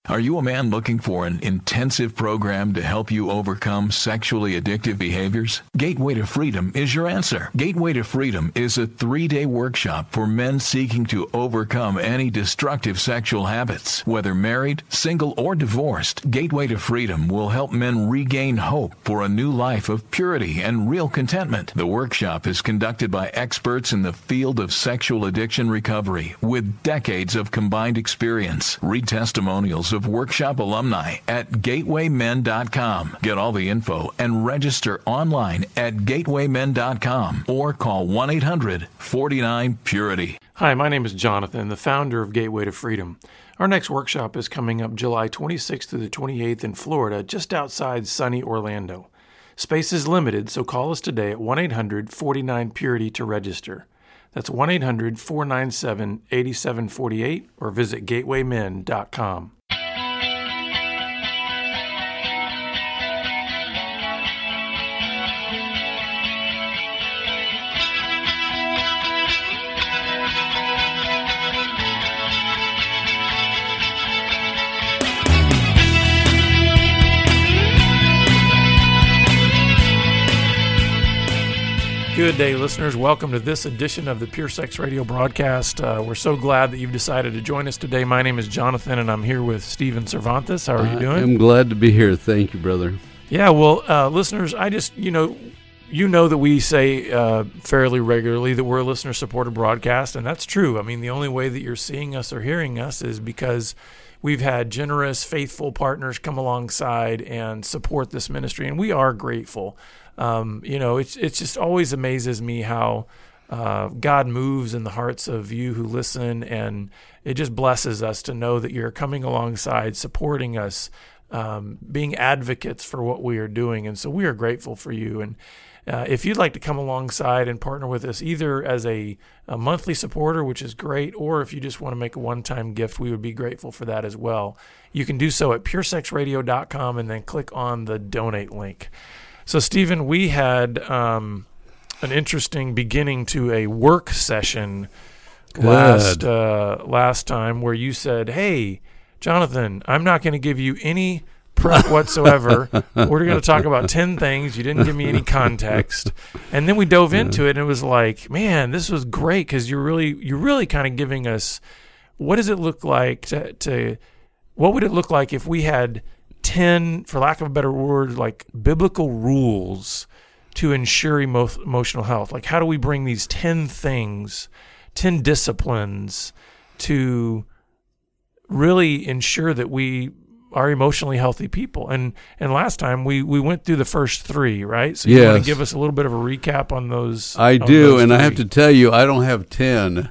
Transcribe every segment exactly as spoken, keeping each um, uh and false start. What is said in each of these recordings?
Are you a man looking for an intensive program to help you overcome sexually addictive behaviors? Gateway to Freedom is your answer. Gateway to Freedom is a three-day workshop for men seeking to overcome any destructive sexual habits. Whether married, single, or divorced, Gateway to Freedom will help men regain hope for a new life of purity and real contentment. The workshop is conducted by experts in the field of sexual addiction recovery with decades of combined experience. Read testimonials of workshop alumni at gateway men dot com. Get all the info and register online at gateway men dot com or call one eight hundred forty-nine purity. Hi, my name is Jonathan, the founder of Gateway to Freedom. Our next workshop is coming up July twenty-sixth through the twenty-eighth in Florida, just outside sunny Orlando. Space is limited, so call us today at one eight hundred forty-nine purity to register. That's one eight hundred four nine seven eight seven four eight or visit gateway men dot com. Good day, listeners. Welcome to this edition of the Pure Sex Radio broadcast. Uh, we're so glad that you've decided to join us today. My name is Jonathan, and I'm here with Steven Cervantes. How are you doing? I'm glad to be here. Thank you, brother. Yeah, well, uh, listeners, I just, you know, you know that we say uh, fairly regularly that we're a listener-supported broadcast, and that's true. I mean, the only way that you're seeing us or hearing us is because we've had generous, faithful partners come alongside and support this ministry, and we are grateful. Um, you know, it's it's just always amazes me how uh, God moves in the hearts of you who listen, and it just blesses us to know that you're coming alongside, supporting us, um, being advocates for what we are doing, and so we are grateful for you. And uh, if you'd like to come alongside and partner with us, either as a, a monthly supporter, which is great, or if you just want to make a one-time gift, we would be grateful for that as well. You can do so at pure sex radio dot com and then click on the donate link. So, Stephen, we had um, an interesting beginning to a work session last uh, last time where you said, hey, Jonathan, I'm not going to give you any prep whatsoever. We're going to talk about ten things. You didn't give me any context. And then we dove into it, and it was like, man, this was great because you're really, you're really kind of giving us, what does it look like to, to what would it look like if we had ten, for lack of a better word, like biblical rules to ensure emo- emotional health. Like, how do we bring these ten things, ten disciplines to really ensure that we are emotionally healthy people? And and last time we, we went through the first three, right? So you yes. want to give us a little bit of a recap on those? I on do, those and three? I have to tell you, I don't have ten.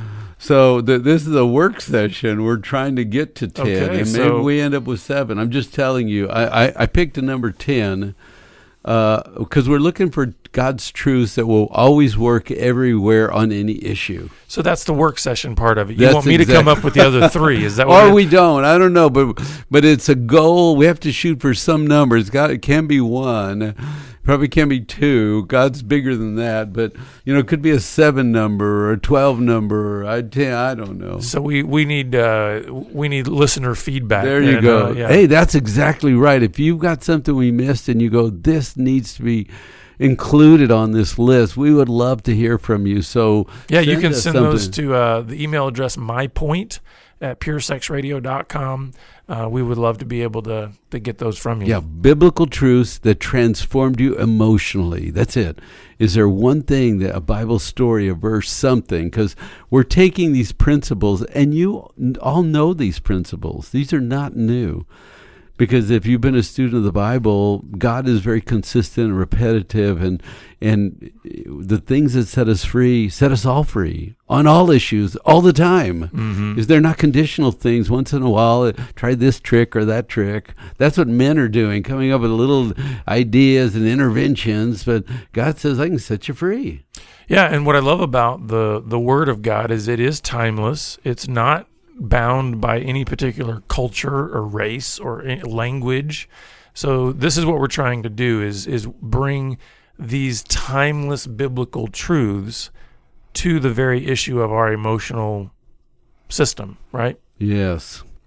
So the, this is a work session. We're trying to get to ten, okay, and maybe so, we end up with seven. I'm just telling you. I, I, I picked a number ten because uh, we're looking for God's truths that will always work everywhere on any issue. So that's the work session part of it. You That's want me exactly. to come up with the other three? Is that what or it- we don't? I don't know, but but it's a goal. We have to shoot for some number. It's got it can be one. Probably can be two. God's bigger than that, but you know, it could be a seven number or a twelve number. Or I ten. I don't know. So we we need uh, we need listener feedback. There you and, go. Uh, yeah. Hey, that's exactly right. If you've got something we missed and you go, this needs to be included on this list, we would love to hear from you. So yeah, you can us send something. those to uh, the email address mypoint at pure sex radio dot com. Uh, we would love to be able to, to get those from you. Yeah, biblical truths that transformed you emotionally. That's it. Is there one thing, that a Bible story, a verse, something? Because we're taking these principles, and you all know these principles. These are not new. Because if you've been a student of the Bible, God is very consistent and repetitive, and and the things that set us free set us all free on all issues all the time. Mm-hmm. Is they're not conditional things. Once in a while, try this trick or that trick. That's what men are doing, coming up with little ideas and interventions. But God says, I can set you free. Yeah, and what I love about the the Word of God is it is timeless. It's not bound by any particular culture or race or language. So this is what we're trying to do is is bring these timeless biblical truths to the very issue of our emotional system, right? Yes.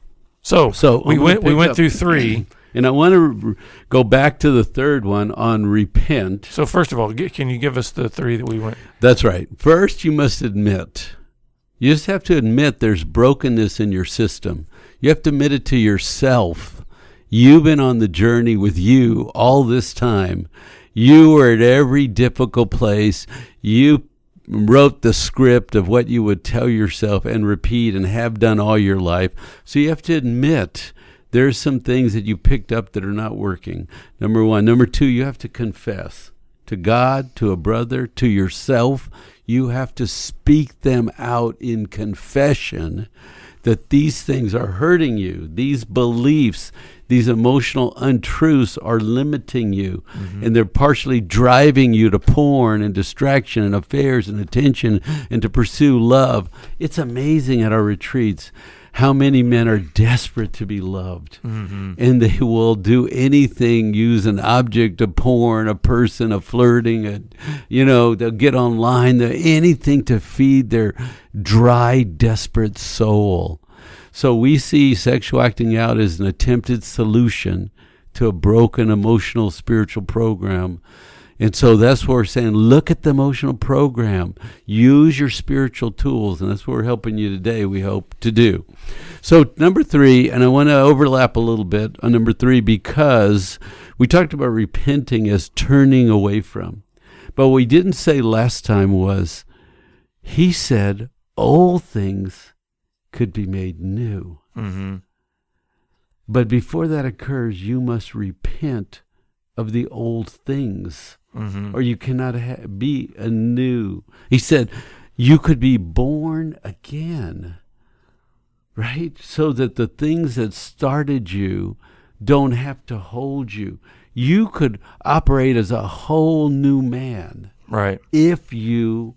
So, So we I'm gonna went we pick went up- through three. And I want to r- go back to the third one on repent. So first of all, g- can you give us the three that we went? That's right. First, you must admit. You just have to admit there's brokenness in your system. You have to admit it to yourself. You've been on the journey with you all this time. You were at every difficult place. You wrote the script of what you would tell yourself and repeat and have done all your life. So you have to admit there's some things that you picked up that are not working. Number one. Number two, you have to confess to God, to a brother, to yourself. You have to speak them out in confession that these things are hurting you. These beliefs, these emotional untruths are limiting you. Mm-hmm. And they're partially driving you to porn and distraction and affairs and attention and to pursue love. It's amazing at our retreats how many men are desperate to be loved. Mm-hmm. And they will do anything, use an object, a porn, a person, a flirting, a, you know, they'll get online, they'll, anything to feed their dry, desperate soul. So we see sexual acting out as an attempted solution to a broken emotional spiritual program. And so that's what we're saying. Look at the emotional program. Use your spiritual tools. And that's what we're helping you today, we hope to do. So number three, and I want to overlap a little bit on number three because we talked about repenting as turning away from. But what we didn't say last time was, he said old things could be made new. Mm-hmm. But before that occurs, you must repent of the old things. Mm-hmm. Or you cannot ha- be anew. He said, you could be born again, right? So that the things that started you don't have to hold you. You could operate as a whole new man, right? If you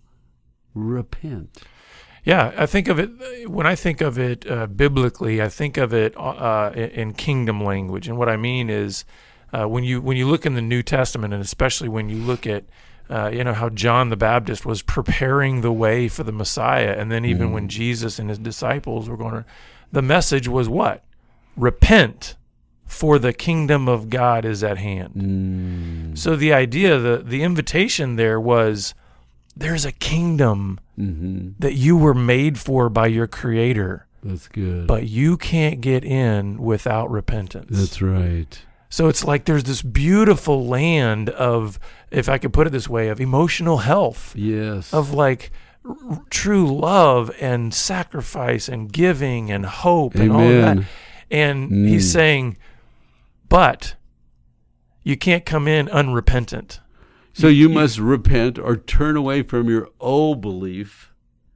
repent. Yeah, I think of it, when I think of it uh, biblically, I think of it uh, in kingdom language. And what I mean is, Uh, when you when you look in the New Testament, and especially when you look at, uh, you know, how John the Baptist was preparing the way for the Messiah, and then even mm. when Jesus and his disciples were going to, the message was what? Repent, for the kingdom of God is at hand. Mm. So the idea, the the invitation there was, there's a kingdom mm-hmm. that you were made for by your Creator. That's good. But you can't get in without repentance. That's right. So it's like there's this beautiful land of, if I could put it this way, of emotional health. Yes. Of like r- true love and sacrifice and giving and hope Amen. and all of that. And mm. he's saying, but you can't come in unrepentant. So you, you must you, repent or turn away from your old belief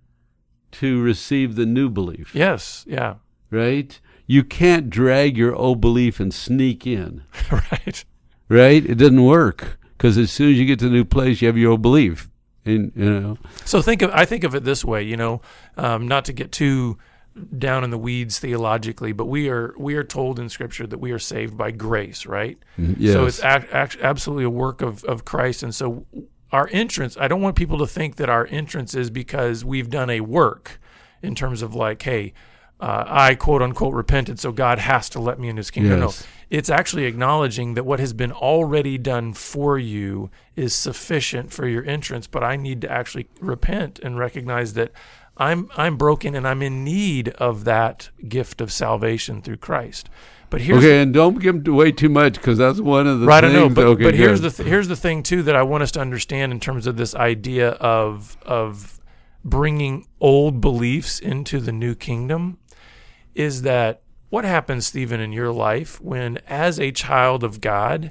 to receive the new belief. Yes, yeah. Right? You can't drag your old belief and sneak in. Right. Right? It doesn't work. Because as soon as you get to the new place, you have your old belief. And, you know. So think of I think of it this way, you know, um, not to get too down in the weeds theologically, but we are we are told in Scripture that we are saved by grace, right? Yes. So it's a, a, absolutely a work of, of Christ. And so our entrance, I don't want people to think that our entrance is because we've done a work in terms of like, hey, Uh, I quote unquote repented, so God has to let me in his kingdom. Yes. No, it's actually acknowledging that what has been already done for you is sufficient for your entrance, but I need to actually repent and recognize that I'm I'm broken and I'm in need of that gift of salvation through Christ. But here's okay, and don't give away too much because that's one of the right, things. I know, but, okay, but here's good. the th- here's the thing too that I want us to understand in terms of this idea of of bringing old beliefs into the new kingdom. Is that what happens, Stephen, in your life when, as a child of God,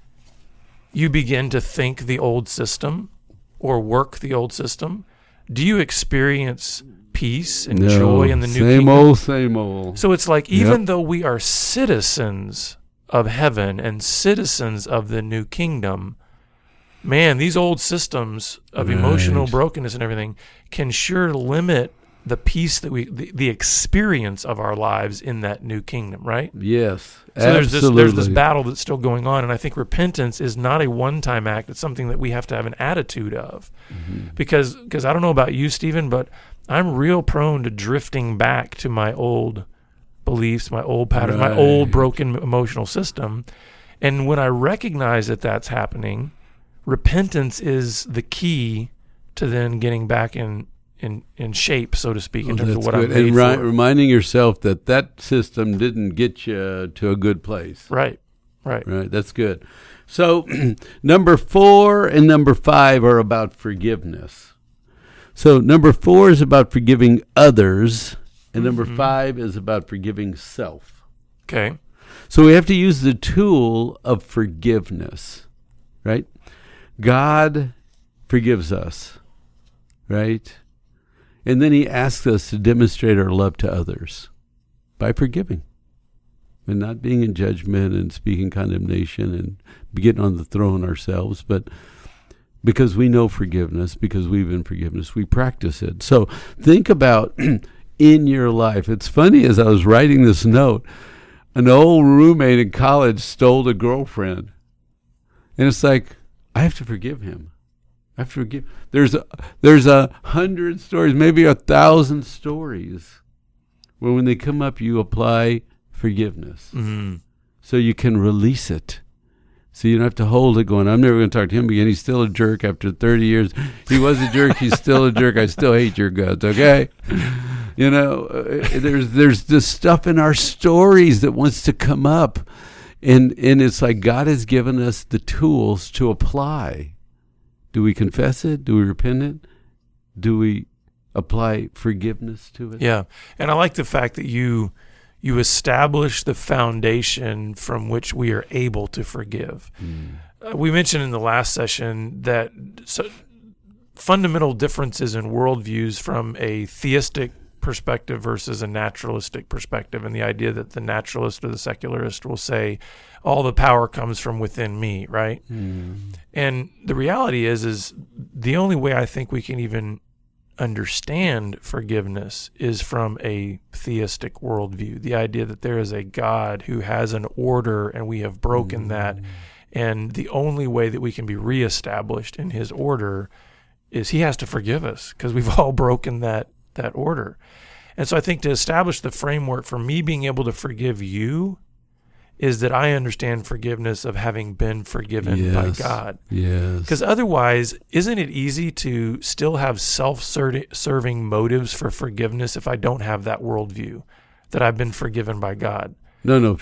you begin to think the old system or work the old system? Do you experience peace and no, joy in the new same kingdom? Same old, same old. So it's like even yep. though we are citizens of heaven and citizens of the new kingdom, man, these old systems of right. emotional brokenness and everything can sure limit the peace that we, the, the experience of our lives in that new kingdom, right? Yes, so there's absolutely. this, there's this battle that's still going on, and I think repentance is not a one-time act. It's something that we have to have an attitude of. Mm-hmm. Because because I don't know about you, Stephen, but I'm real prone to drifting back to my old beliefs, my old patterns, Right. my old broken emotional system. And when I recognize that that's happening, repentance is the key to then getting back in in, in shape, so to speak, in Oh, terms of that's what good. I'm made and ri- for. reminding yourself that that system didn't get you to a good place. Right, right. Right, that's good. So number four and number five are about forgiveness. So number four is about forgiving others, and number Mhm. five is about forgiving self. Okay. So we have to use the tool of forgiveness, right? God forgives us, right? And then he asks us to demonstrate our love to others by forgiving and not being in judgment and speaking condemnation and getting on the throne ourselves, but because we know forgiveness, because we've been forgiveness, we practice it. So think about in your life. It's funny, as I was writing this note, an old roommate in college stole a girlfriend. And it's like, I have to forgive him. I have to forgive. There's a, there's a hundred stories, maybe a thousand stories where when they come up, you apply forgiveness. Mm-hmm. So you can release it. So you don't have to hold it going, I'm never going to talk to him again. He's still a jerk after thirty years. He was a jerk. He's still a jerk. I still hate your guts, okay? You know, uh, there's there's this stuff in our stories that wants to come up. And, and it's like God has given us the tools to apply. Do we confess it? Do we repent it? Do we apply forgiveness to it? Yeah. And I like the fact that you you establish the foundation from which we are able to forgive. Mm. Uh, we mentioned in the last session that so, fundamental differences in worldviews from a theistic perspective versus a naturalistic perspective, and the idea that the naturalist or the secularist will say all the power comes from within me, right? Mm. And the reality is is the only way I think we can even understand forgiveness is from a theistic worldview, the idea that there is a God who has an order and we have broken mm. that, and the only way that we can be reestablished in his order is he has to forgive us because we've all broken that that order. And so I think to establish the framework for me being able to forgive you is that I understand forgiveness of having been forgiven yes. by God. Yes. Because otherwise, isn't it easy to still have self-serving motives for forgiveness if I don't have that worldview, that I've been forgiven by God? No, no.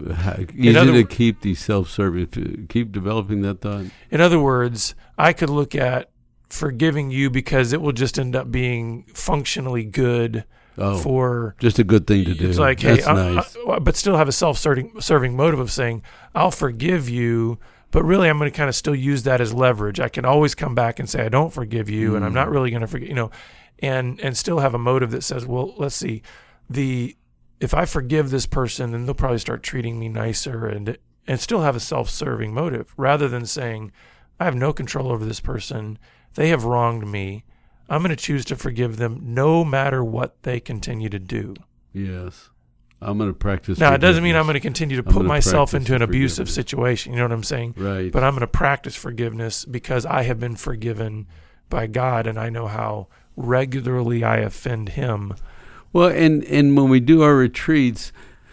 Easy other, to keep these self-serving, keep developing that thought. In other words, I could look at forgiving you because it will just end up being functionally good. Oh, for just a good thing to do. It's like, That's hey, I, nice. I, but still have a self-serving serving motive of saying, I'll forgive you, but really I'm going to kind of still use that as leverage. I can always come back and say, I don't forgive you, mm. and I'm not really going to forgive, you know, and and still have a motive that says, well, let's see, the if I forgive this person, then they'll probably start treating me nicer, and and still have a self-serving motive, rather than saying, I have no control over this person, they have wronged me, I'm going to choose to forgive them no matter what they continue to do. Yes. I'm going to practice Now, it doesn't mean I'm going to continue to put myself into an abusive forgiveness. situation. You know what I'm saying? Right. But I'm going to practice forgiveness because I have been forgiven by God, and I know how regularly I offend him. Well, and, and when we do our retreats,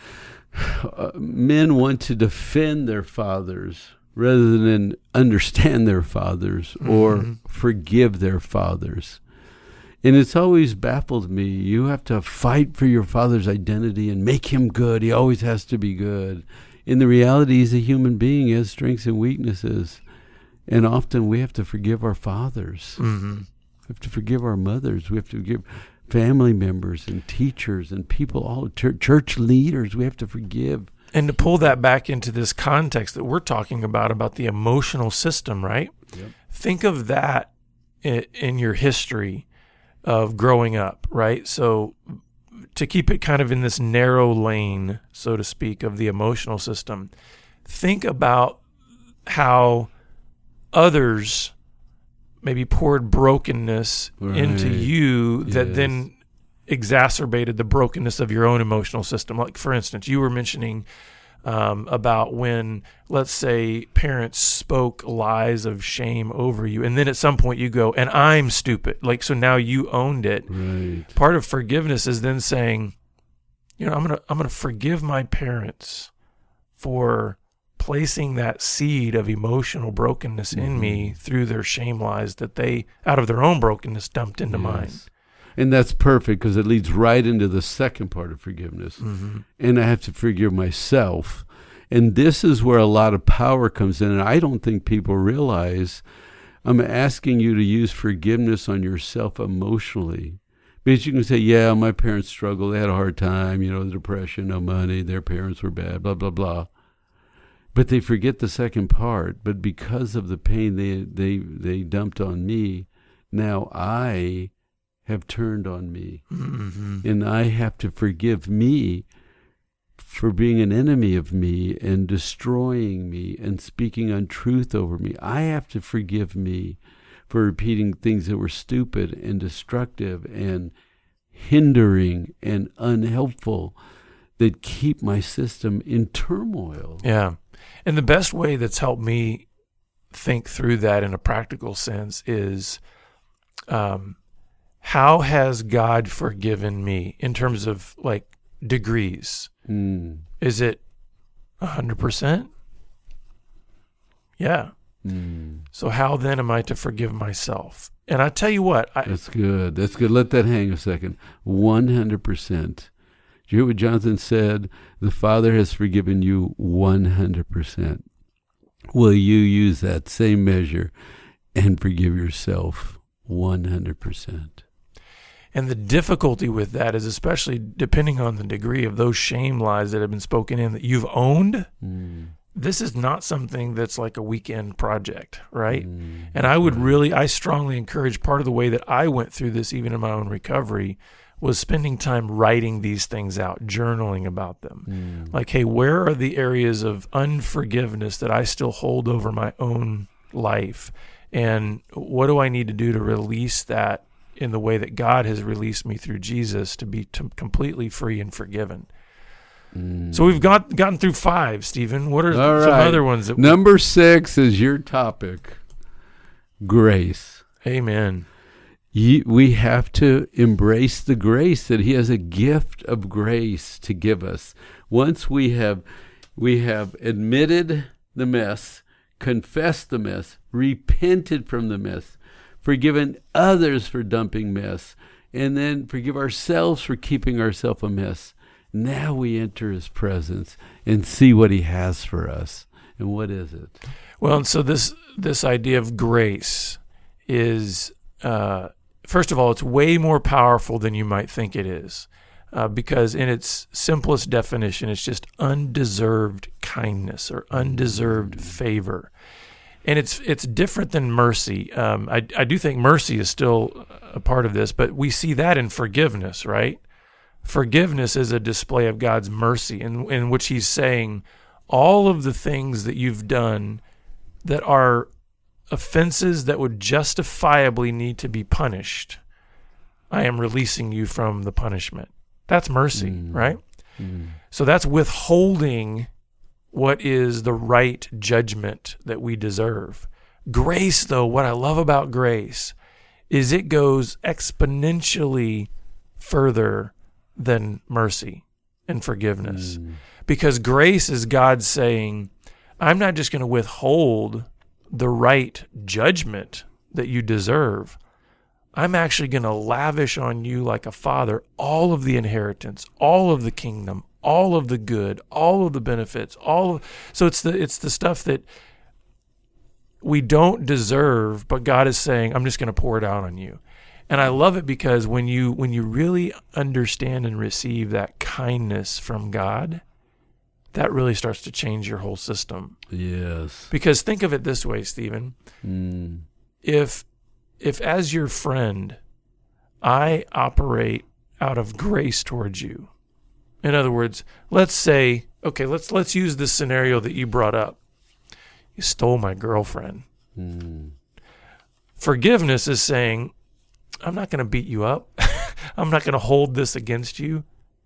uh, men want to defend their fathers rather than understand their fathers or mm-hmm. forgive their fathers. And it's always baffled me. You have to fight for your father's identity and make him good. He always has to be good. In the reality, he's a human being. He has strengths and weaknesses. And often we have to forgive our fathers. Mm-hmm. We have to forgive our mothers. We have to forgive family members and teachers and people, all church leaders. We have to forgive. And to pull that back into this context that we're talking about, about the emotional system, right? Yep. Think of that in, in your history of growing up, right? So to keep it kind of in this narrow lane, so to speak, of the emotional system, think about how others maybe poured brokenness right. into you that yes. then exacerbated the brokenness of your own emotional system. Like, for instance, you were mentioning um, about when, let's say, parents spoke lies of shame over you, and then at some point you go, and I'm stupid. Like, so now you owned it. Right. Part of forgiveness is then saying, you know, I'm gonna I'm gonna forgive my parents for placing that seed of emotional brokenness in Mm-hmm. me through their shame lies that they, out of their own brokenness, dumped into mine. Yes. And that's perfect because it leads right into the second part of forgiveness. Mm-hmm. And I have to forgive myself. And this is where a lot of power comes in. And I don't think people realize I'm asking you to use forgiveness on yourself emotionally. Because you can say, yeah, my parents struggled. They had a hard time, you know, the depression, no money, their parents were bad, blah, blah, blah. But they forget the second part. But because of the pain they they, they dumped on me, now I have turned on me. Mm-hmm. And I have to forgive me for being an enemy of me and destroying me and speaking untruth over me. I have to forgive me for repeating things that were stupid and destructive and hindering and unhelpful that keep my system in turmoil. Yeah. And the best way that's helped me think through that in a practical sense is um, how has God forgiven me in terms of like degrees? Mm. Is it one hundred percent? Yeah. Mm. So how then am I to forgive myself? And I tell you what, I, That's good. That's good. Let that hang a second. one hundred percent. Did you hear what Jonathan said? The Father has forgiven you one hundred percent. Will you use that same measure and forgive yourself one hundred percent? And the difficulty with that is, especially depending on the degree of those shame lies that have been spoken in that you've owned, Mm. this is not something that's like a weekend project, right? Mm. And I would really, I strongly encourage, part of the way that I went through this, even in my own recovery, was spending time writing these things out, journaling about them. Mm. Like, hey, where are the areas of unforgiveness that I still hold over my own life? And what do I need to do to release that in the way that God has released me through Jesus to be t- completely free and forgiven? Mm. So we've got gotten through five, Stephen. What are All some right. other ones? That Number six is your topic, grace. Amen. Ye, we have to embrace the grace that he has a gift of grace to give us. Once we have we have admitted the mess, confessed the mess, repented from the mess, forgiven others for dumping mess, and then forgive ourselves for keeping ourselves a mess. Now we enter his presence and see what he has for us. And what is it? Well, and so this this idea of grace is, uh, first of all, it's way more powerful than you might think it is, uh, because in its simplest definition, it's just undeserved kindness or undeserved favor. And it's it's different than mercy. Um, I, I do think mercy is still a part of this, but we see that in forgiveness, right? Forgiveness is a display of God's mercy in, in which he's saying all of the things that you've done that are offenses that would justifiably need to be punished, I am releasing you from the punishment. That's mercy, Mm. right? Mm. So that's withholding what is the right judgment that we deserve. Grace, though, what I love about grace is it goes exponentially further than mercy and forgiveness. Mm. Because grace is God saying, I'm not just going to withhold the right judgment that you deserve. I'm actually going to lavish on you like a father all of the inheritance, all of the kingdom, all of the good, all of the benefits, all of, so it's the it's the stuff that we don't deserve, but God is saying, I'm just going to pour it out on you. And I love it because when you when you really understand and receive that kindness from God, that really starts to change your whole system. Yes. Because think of it this way, Stephen. Mm. If if as your friend, I operate out of grace towards you. In other words, let's say, okay, let's let's use this scenario that you brought up. You stole my girlfriend. Mm. Forgiveness is saying, I'm not going to beat you up. I'm not going to hold this against you.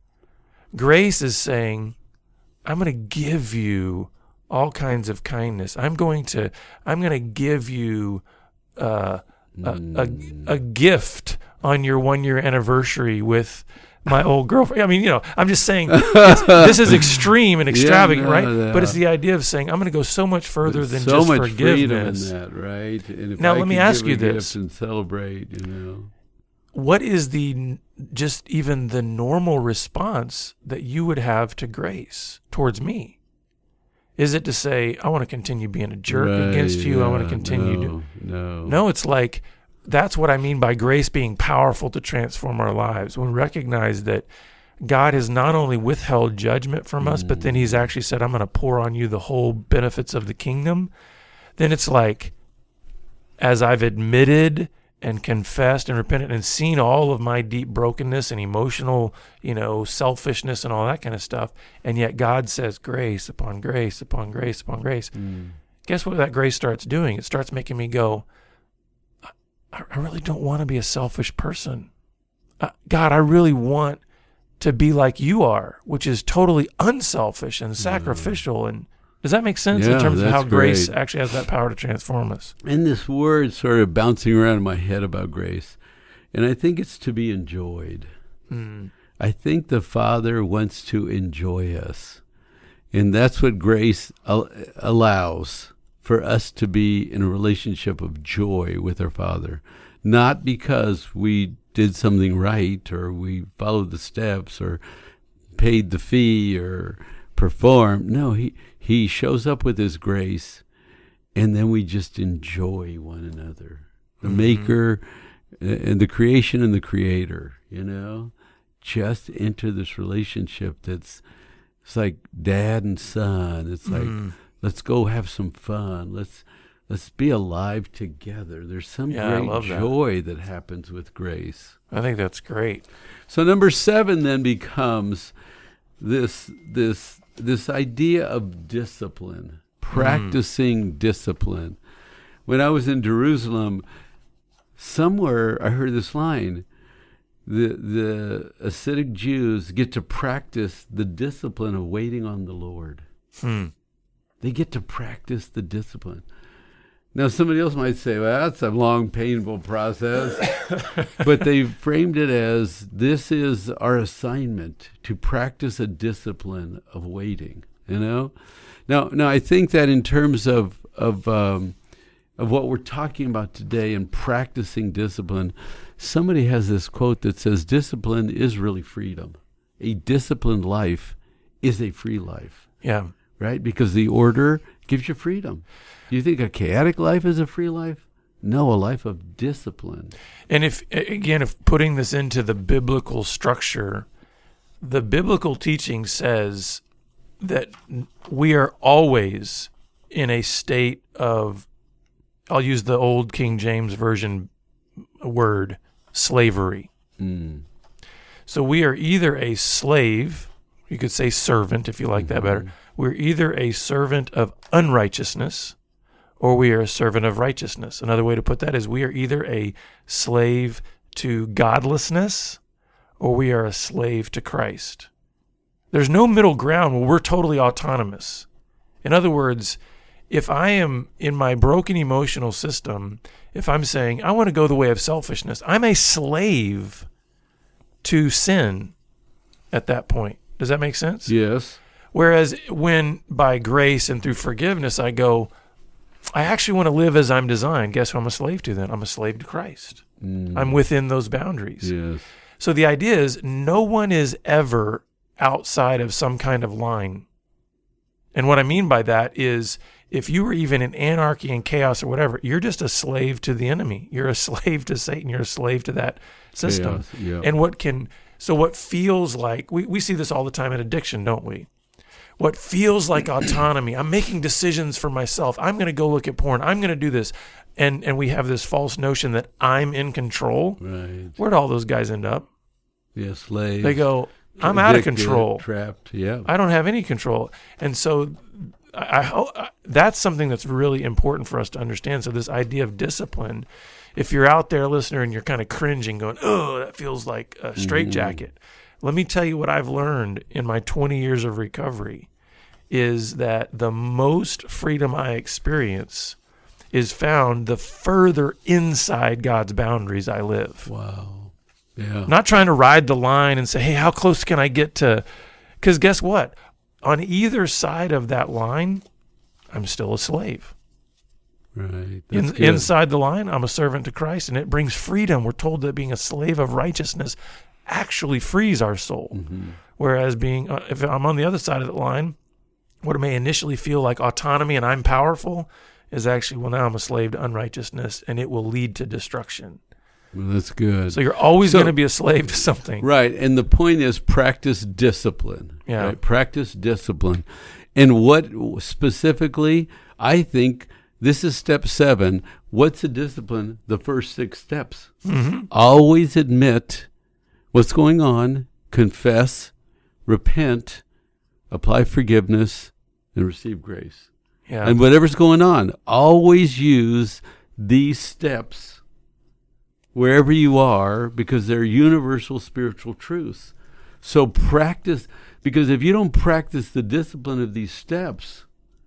Grace is saying, I'm going to give you all kinds of kindness. I'm going to I'm going to give you uh, a, a, a gift on your one year anniversary with my old girlfriend. I mean, you know, I'm just saying it's, this is extreme and extravagant, Yeah, no, right? no. But it's the idea of saying I'm going to go so much further than so just much forgiveness. freedom in that, right? And if Now, I let me could ask give you a gift this. and celebrate, you know. What is the just even the normal response that you would have to grace towards me? Is it to say, I want to continue being a jerk Right, against you? yeah, I want to continue no, to. No. No, it's like, that's what I mean by grace being powerful to transform our lives. When we recognize that God has not only withheld judgment from us, but then he's actually said, I'm going to pour on you the whole benefits of the kingdom. Then it's like, as I've admitted and confessed and repented and seen all of my deep brokenness and emotional, you know, selfishness and all that kind of stuff, and yet God says grace upon grace upon grace upon grace. Mm. Guess what that grace starts doing? It starts making me go, I, I really don't want to be a selfish person. Uh, God, I really want to be like you are, which is totally unselfish and sacrificial. And does that make sense Yeah, in terms of that's how grace great. actually has that power to transform us? And this word sort of bouncing around in my head about grace. And I think it's to be enjoyed. Mm. I think the Father wants to enjoy us. And that's what grace al- allows, for us to be in a relationship of joy with our Father. Not because we did something right, or we followed the steps, or paid the fee, or performed. No, he, he shows up with his grace, and then we just enjoy one another. The Mm-hmm. Maker and the creation and the Creator, you know, just enter this relationship that's, it's like dad and son. It's like, Mm. let's go have some fun. Let's let's be alive together. There's some Yeah, I great love that. joy that happens with grace. I think that's great. So number seven then becomes this this this idea of discipline, practicing discipline. When I was in Jerusalem, somewhere I heard this line: the the Hasidic Jews get to practice the discipline of waiting on the Lord. Hmm. They get to practice the discipline. Now, somebody else might say, well, that's a long, painful process. But they framed it as, this is our assignment, to practice a discipline of waiting, you know? Now, now I think that in terms of, of, um, of what we're talking about today and practicing discipline, somebody has this quote that says, discipline is really freedom. A disciplined life is a free life. Yeah. Right? Because the order gives you freedom. Do you think a chaotic life is a free life? No, a life of discipline. And if, again, if putting this into the biblical structure, the biblical teaching says that we are always in a state of, I'll use the old King James Version word, slavery. Mm. So we are either a slave, you could say servant if you like that better. We're either a servant of unrighteousness or we are a servant of righteousness. Another way to put that is we are either a slave to godlessness or we are a slave to Christ. There's no middle ground where we're totally autonomous. In other words, if I am in my broken emotional system, if I'm saying, I want to go the way of selfishness, I'm a slave to sin at that point. Does that make sense? Yes. Whereas when by grace and through forgiveness I go, I actually want to live as I'm designed. Guess who I'm a slave to then? I'm a slave to Christ. Mm. I'm within those boundaries. Yes. So the idea is no one is ever outside of some kind of line. And what I mean by that is if you were even in anarchy and chaos or whatever, you're just a slave to the enemy. You're a slave to Satan. You're a slave to that system. Chaos, yeah. And what can, so what feels like, we, we see this all the time in addiction, don't we? What feels like autonomy, I'm making decisions for myself. I'm going to go look at porn. I'm going to do this. And and we have this false notion that I'm in control. Right. Where'd all those guys end up? Yeah, slaves. They go, I'm out of addicted, control. Trapped, yeah. I don't have any control. And so I, I hope that's something that's really important for us to understand. So this idea of discipline, if you're out there, listener, and you're kind of cringing, going, oh, that feels like a straitjacket. Mm-hmm. Let me tell you what I've learned in my twenty years of recovery is that the most freedom I experience is found the further inside God's boundaries I live. Wow. Yeah. Not trying to ride the line and say, hey, how close can I get to? Because guess what? On either side of that line, I'm still a slave. Right. That's In, good. inside the line, I'm a servant to Christ, and it brings freedom. We're told that being a slave of righteousness actually frees our soul. Mm-hmm. Whereas being, uh, if I'm on the other side of the line, what may initially feel like autonomy and I'm powerful is actually, well, now I'm a slave to unrighteousness, and it will lead to destruction. Well, that's good. So you're always So- going to be a slave to something. Right. And the point is practice discipline. Yeah. Right? Practice discipline. And what specifically, I think this is step seven. What's the discipline? The first six steps. Mm-hmm. Always admit what's going on, confess, repent, apply forgiveness, and receive grace. Yeah. And whatever's going on, always use these steps wherever you are, because they're universal spiritual truths. So practice, because if you don't practice the discipline of these steps,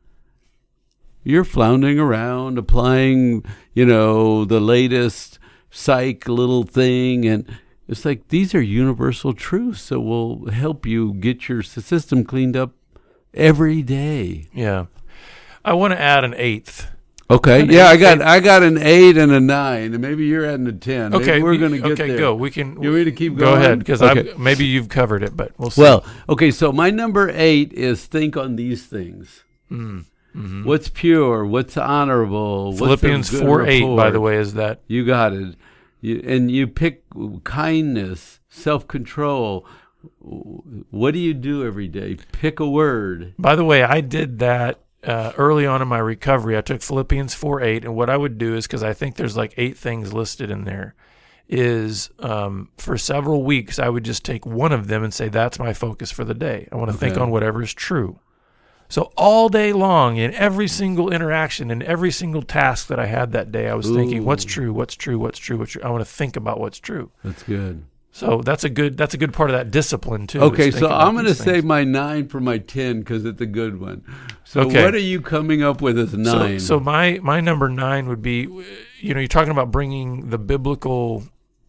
you're floundering around, applying, you know, the latest psych little thing. And it's like, these are universal truths that will help you get your system cleaned up every day. Yeah. I want to add an eighth. Okay. An Yeah, eight- I got I got an eight and a nine, and maybe you're adding a ten. Maybe Okay, we're going to get okay, there. go. We can. You want me to keep Go going? ahead, because Okay. maybe you've covered it, but we'll see. Well, okay. So my number eight is think on these things. Mm, mhm. What's pure? What's honorable? What's of Philippians good four eight, by report? the way, is that. You got it. You, and you pick kindness, self-control. What do you do every day? Pick a word. By the way, I did that uh, early on in my recovery. I took Philippians four eight, and what I would do is, because I think there's like eight things listed in there, is um, for several weeks I would just take one of them and say, that's my focus for the day. I want to think Okay. on whatever is true. So all day long, in every single interaction, in every single task that I had that day, I was thinking, what's Ooh. true, what's true, what's true, what's true. I want to think about what's true. That's good. So that's a good that's a good part of that discipline too. Okay, is so think about I'm going to these things. say my nine for my ten because it's a good one. So Okay. what are you coming up with as nine? So, so my my number nine would be, you know, you're talking about bringing the biblical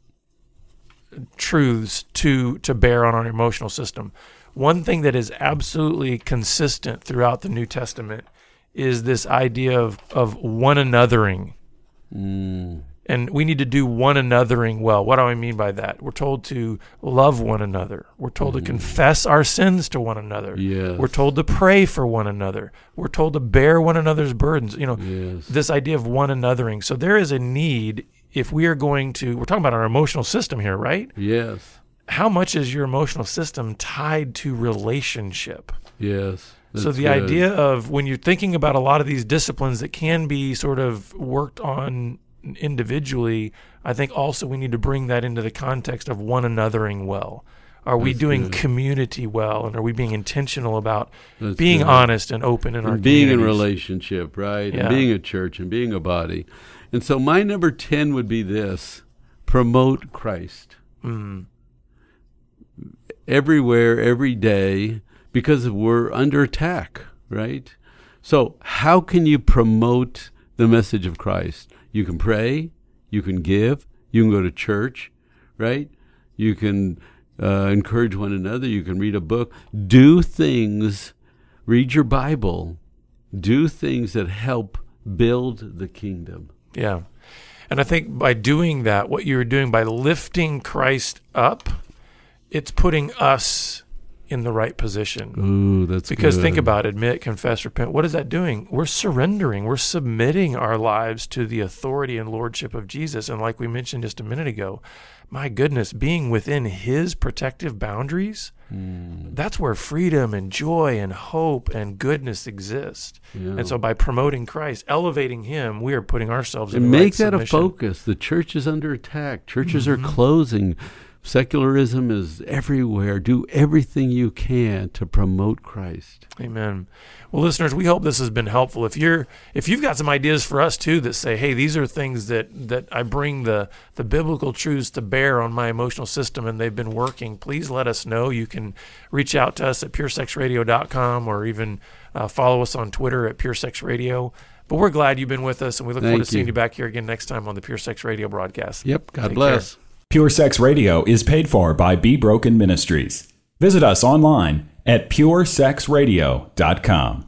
truths to to bear on our emotional system. One thing that is absolutely consistent throughout the New Testament is this idea of of one anothering. Mm. And we need to do one anothering well. What do I mean by that? We're told to love one another. We're told to confess our sins to one another. Yes. We're told to pray for one another. We're told to bear one another's burdens. You know, Yes. this idea of one anothering. So there is a need, if we are going to, we're talking about our emotional system here, right? Yes. How much is your emotional system tied to relationship? Yes. So That's the good. idea of when you're thinking about a lot of these disciplines that can be sort of worked on individually, I think also we need to bring that into the context of one anothering well. Are we That's doing good. community well, and are we being intentional about That's being good. honest and open in our and being in communities? relationship, right? Yeah. And being a church and being a body. And so my number ten would be this: promote Christ. Mm. Everywhere, every day, because we're under attack, right? So how can you promote the message of Christ? You can pray, you can give, you can go to church, right? You can uh, encourage one another, you can read a book. Do things, read your Bible, do things that help build the kingdom. Yeah. And I think by doing that, what you're doing by lifting Christ up, it's putting us in the right position. Ooh, that's Because good. think about it, admit, confess, repent. What is that doing? We're surrendering. We're submitting our lives to the authority and lordship of Jesus. And like we mentioned just a minute ago, my goodness, being within his protective boundaries, Mm, that's where freedom and joy and hope and goodness exist. yeah. And so by promoting Christ, elevating him, we are putting ourselves in And the right make that a submission. focus. The church is under attack. Churches Mhm. are closing. Secularism is everywhere. Do everything you can to promote Christ. Amen. Well, listeners, we hope this has been helpful. If you're, if you've got some ideas for us too that say, "Hey, these are things that that I bring the the biblical truths to bear on my emotional system, and they've been working," please let us know. You can reach out to us at pure sex radio dot com or even uh, follow us on Twitter at PureSexRadio. But we're glad you've been with us, and we look forward Thank to seeing you. you back here again next time on the Pure Sex Radio broadcast. Yep. God Take bless. care. Pure Sex Radio is paid for by Be Broken Ministries. Visit us online at pure sex radio dot com.